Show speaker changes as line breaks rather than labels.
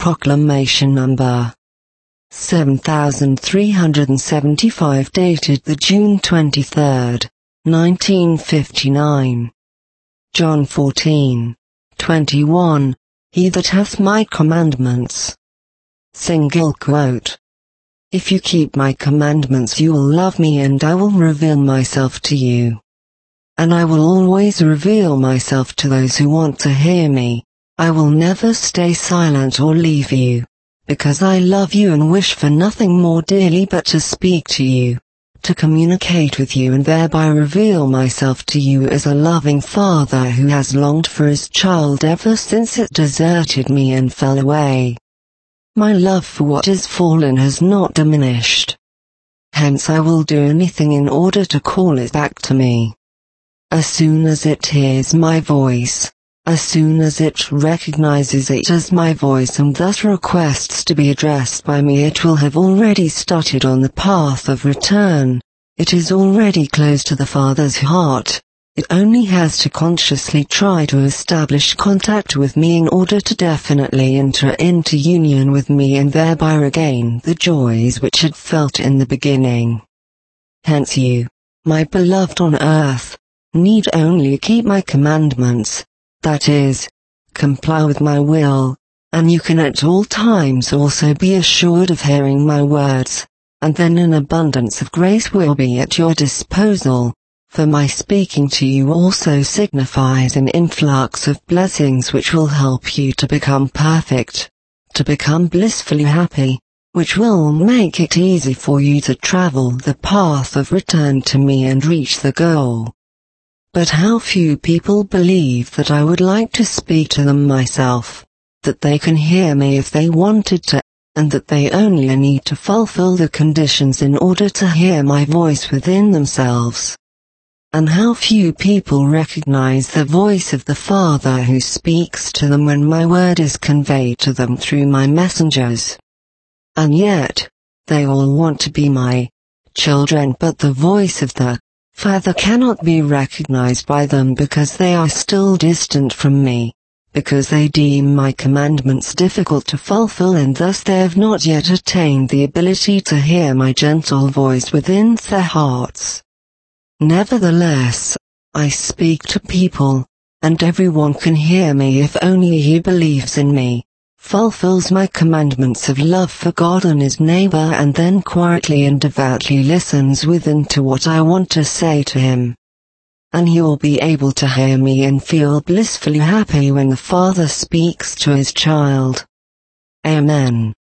Proclamation Number 7375, dated the June 23, 1959. John 14:21. He that hath my commandments. Single quote. If you keep my commandments, you will love me, and I will reveal myself to you. And I will always reveal myself to those who want to hear me. I will never stay silent or leave you, because I love you and wish for nothing more dearly but to speak to you, to communicate with you, and thereby reveal myself to you as a loving father who has longed for his child ever since it deserted me and fell away. My love for what is fallen has not diminished. Hence I will do anything in order to call it back to me. As soon as it hears my voice, as soon as it recognizes it as my voice and thus requests to be addressed by me, it will have already started on the path of return. It is already close to the Father's heart. It only has to consciously try to establish contact with me in order to definitely enter into union with me and thereby regain the joys which it felt in the beginning. Hence you, my beloved on earth, need only keep my commandments, that is, comply with my will, and you can at all times also be assured of hearing my words, and then an abundance of grace will be at your disposal, for my speaking to you also signifies an influx of blessings which will help you to become perfect, to become blissfully happy, which will make it easy for you to travel the path of return to me and reach the goal. But how few people believe that I would like to speak to them myself, that they can hear me if they wanted to, and that they only need to fulfill the conditions in order to hear my voice within themselves. And how few people recognize the voice of the Father who speaks to them when my word is conveyed to them through my messengers. And yet, they all want to be my children, but the voice of the Father cannot be recognized by them because they are still distant from me, because they deem my commandments difficult to fulfill, and thus they have not yet attained the ability to hear my gentle voice within their hearts. Nevertheless, I speak to people, and everyone can hear me if only he believes in me, fulfills my commandments of love for God and his neighbor, and then quietly and devoutly listens within to what I want to say to him. And he will be able to hear me and feel blissfully happy when the Father speaks to his child. Amen.